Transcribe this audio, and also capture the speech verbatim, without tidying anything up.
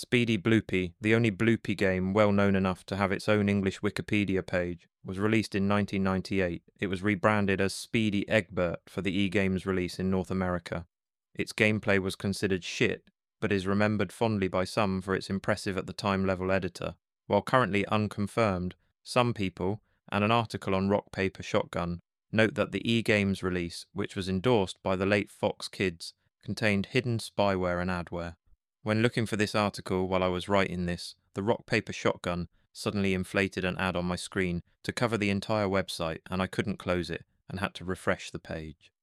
Speedy Bloopy, the only Bloopy game well known enough to have its own English Wikipedia page, was released in nineteen ninety-eight. It was rebranded as Speedy Egbert for the E-Games release in North America. Its gameplay was considered shit, but is remembered fondly by some for its impressive at the time level editor. While currently unconfirmed, some people, and an article on Rock Paper Shotgun, note that the E-Games release, which was endorsed by the late Fox Kids, contained hidden spyware and adware. When looking for this article while I was writing this, the Rock Paper Shotgun suddenly inflated an ad on my screen to cover the entire website, and I couldn't close it and had to refresh the page.